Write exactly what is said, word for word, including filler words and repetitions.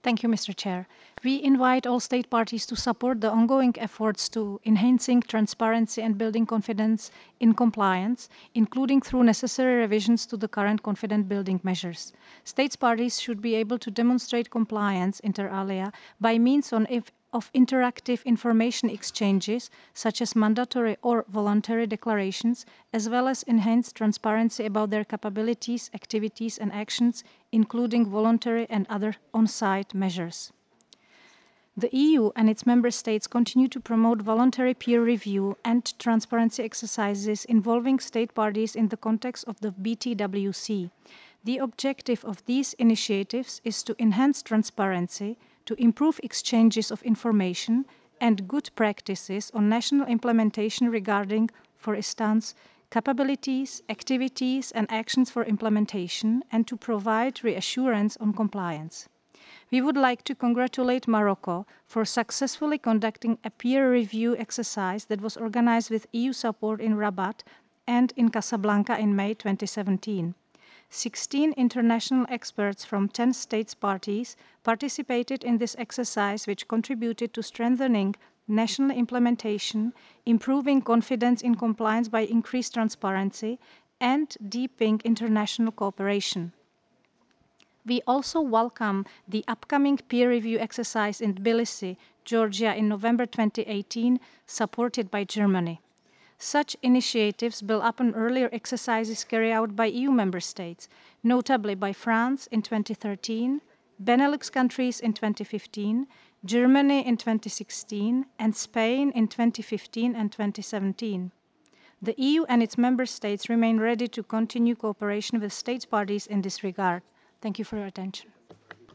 Thank you, Mister Chair. We invite all state parties to support the ongoing efforts to enhancing transparency and building confidence in compliance, including through necessary revisions to the current confidence building measures. States parties should be able to demonstrate compliance inter alia by means on if of interactive information exchanges, such as mandatory or voluntary declarations, as well as enhanced transparency about their capabilities, activities and actions, including voluntary and other on-site measures. The E U and its member states continue to promote voluntary peer review and transparency exercises involving state parties in the context of the B T W C. The objective of these initiatives is to enhance transparency, to improve exchanges of information and good practices on national implementation regarding, for instance, capabilities, activities and actions for implementation, and to provide reassurance on compliance. We would like to congratulate Morocco for successfully conducting a peer review exercise that was organized with E U support in Rabat and in Casablanca in May twenty seventeen. sixteen international experts from ten states parties participated in this exercise, which contributed to strengthening national implementation, improving confidence in compliance by increased transparency, and deepening international cooperation. We also welcome the upcoming peer review exercise in Tbilisi, Georgia in November twenty eighteen, supported by Germany. Such initiatives build upon earlier exercises carried out by E U member states, notably by France in twenty thirteen, Benelux countries in twenty fifteen, Germany in twenty sixteen, and Spain in twenty fifteen and twenty seventeen. The E U and its member states remain ready to continue cooperation with states parties in this regard. Thank you for your attention.